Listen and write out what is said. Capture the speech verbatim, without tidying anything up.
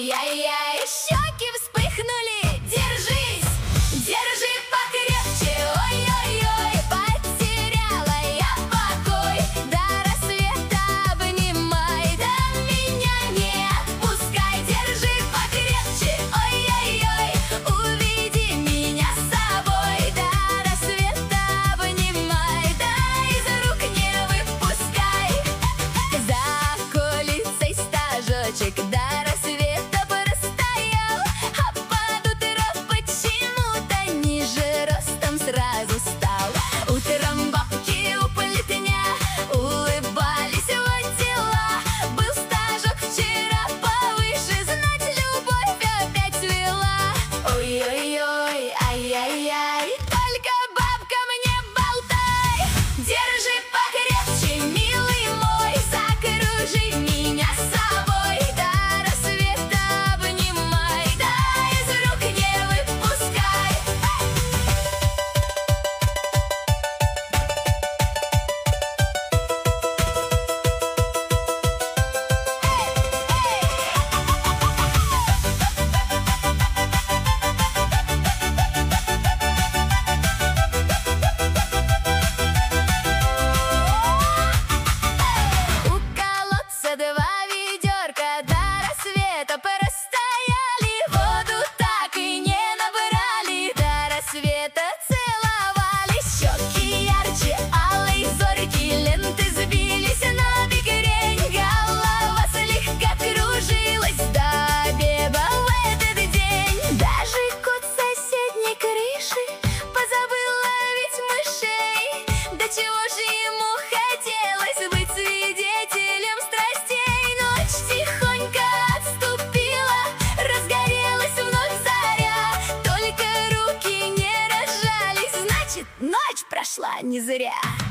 Ай-яй-яй, щеки вспыхнули. Держись, держи покрепче. Ой-ой-ой, потеряла я покой. До рассвета обнимай, да меня не отпускай. Держи покрепче. Ой-ой-ой, уведи меня с собой. До рассвета обнимай, да из рук не выпускай. За околицей стажочек до рассвета простоял, а под утро почему-то ниже ростом сразу стал. Утром бабки у плетня улыбались во дела. Был стажок вчера повыше, знать любовь опять свела. Ой-ой-ой, ай-яй-яй, только бабка мне болтай. Держи покрепче, милый мой, закружи меня с собой. До рассвета обнимай, да из рук не выпускай. У колодца два ведерка до рассвета простояли. Воду так и не набрали, до рассвета целовались. Щеки ярче алой зорьки, ленты сбились на бекрень. Голова слегка кружилась до обеда в этот день. Даже кот с соседней крыши позабыл ловить мышей. До чего же ему хотелось быть свидетелем страстей. Ночь тихонько отступила, разгорелась вновь заря. Только руки не разжались, значит, ночь прошла не зря.